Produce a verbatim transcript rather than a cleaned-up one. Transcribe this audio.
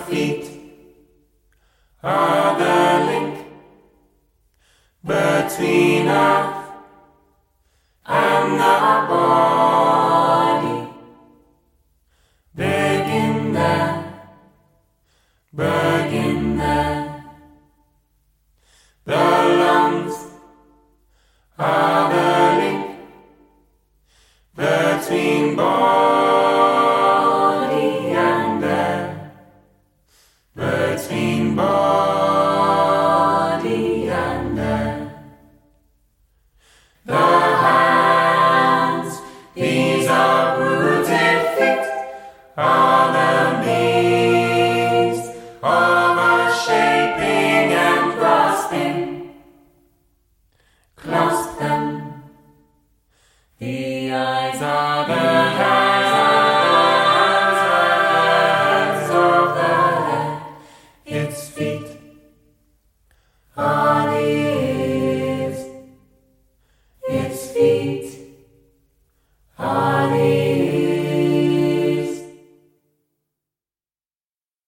feet are the link between earth and the body. Begin there, begin there.